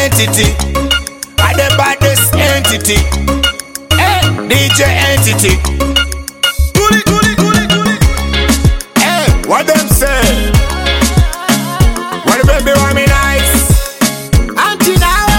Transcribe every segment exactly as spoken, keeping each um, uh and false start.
entity, I the baddest entity. Hey, D J entity. Gully, gully, gully, gully. Hey, what them say? What the baby want me nice? Auntie now,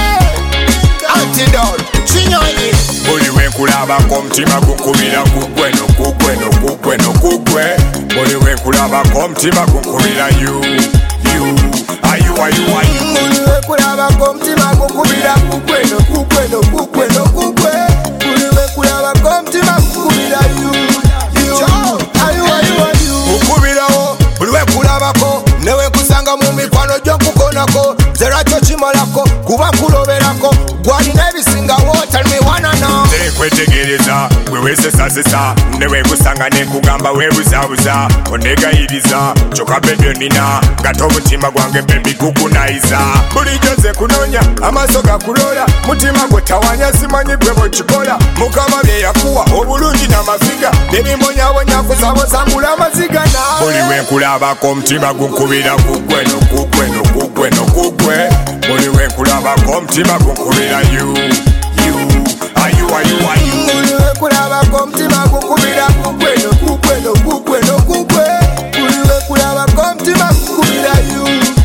Auntie doll, chinyoye. Buli wenkulaba komtima gunkubira kugwe no kugwe no kugwe no kugwe. Buli wenkulaba komtima gunkubira you, you. Ayu, ayu, ayu. Buli wenkulaba komtima gunkubira kugwe no kugwe no kugwe no kugwe. Buli wenkulaba komtima gunkubira you, you. Ayu, ayu, ayu. Ukubirawo, buli wenkulabako, newe kusanga mu mikwano gy'okukonako. Zera kyo kimalako, kuba kuloberako. Gwalina ebisingawo, tell me wanna know. Kwetegereza, gwe weesesasesa, newe kusanga nekugamba weebuzabuza. Onegayiriza, kyokka bedyo nina, ngate omutima gwange bebi gukunayiza. Bulijjo nze kunoonya, amaaso gakulola, mutima gwe tawanya simanyi gwe bwekikola. Mukama bye yakuwa, obulungi n'amaziga, n'ebimbonyabonya kusabosangula amaziga naawe. Buli wenkulabako omutima gunkubira kugwe nokugwe nokugwe nokugwe. Buli wenkulabako omutima gunkubira you, you. Ayu, ayu, ayu. Buli wenkulabako omutima gunkubira kugwe nokugwe nokugwe nokugwe. Buli wenkulabako omutima gunkubira you,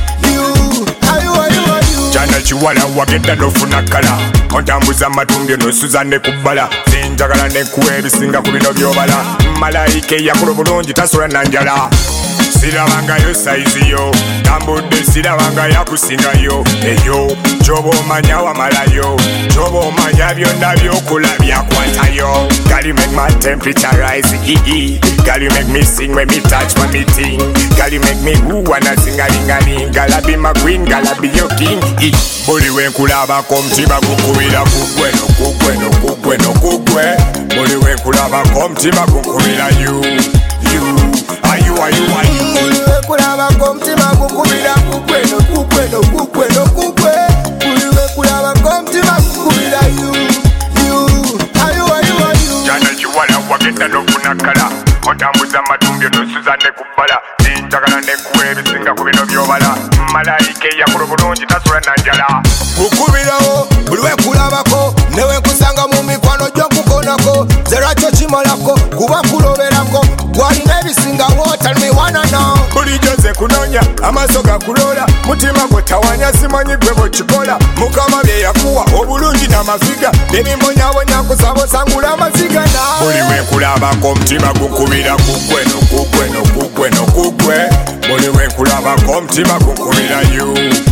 you. Ayu, ayu, ayu. Kyana kiwala wagenda n'ofuna kala, ontambuza amatumbi n'osuza ne kubbala. Sinjagala nekuwa ebisinga ku bino by'obala. Malayika eyakola bulungi tasola na njala. Sirabangayo saizi yo, tambudde sirabanga yakusingayo. Eyo, kyoba omanya wamalayo, kyoba omanya byonna byokola byakwatayo. Girl, you make my temperature rise, ee. Girl, you make me sing when me touch my meeting. Girl, you make me woo wanna sing a ling a ling. Girl, I be my queen, girl, I be your king, ee. Buli wenkulabako omutima gunkubira kugwe nokugwe nokugwe nokugwe. Buli wenkulabako omutima gunkubira you, you. Ayu, ayu, ayu. Buli wenkulabako omutima gunkubira kugwe nokugwe nokugwe nokugwe. Buli wenkulabako omutima gunkubira you, you. Ayu, ayu, ayu. Kyana kiwala wagenda n'ofuna kala, ontambuza amatumbi n'osuza ne kubbala. Sinjagala nekuwa ebisinga ku bino by'obala. Malayika eyakola bulungi tasola na njala. Gukubirawo, buli wenkulabako, newe nkusanga mu mikwano gy'okukonako. Zera kyo kimalako, kuba kuloberako. Gwalina ebisingawo, tell me wanna know. Bulijjo nze kunoonya, amaaso gakulola, mutima gwe tawanya simanyi gwe bwekikola. Mukama bye yakuwa, obulungi n'amaziga, n'ebimbonyabonya kusabosangula amaziga naawe. Buli wenkulabako omutima gunkubira kugwe nokugwe nokugwe nokugwe. Buli wenkulabako omutima gunkubira you.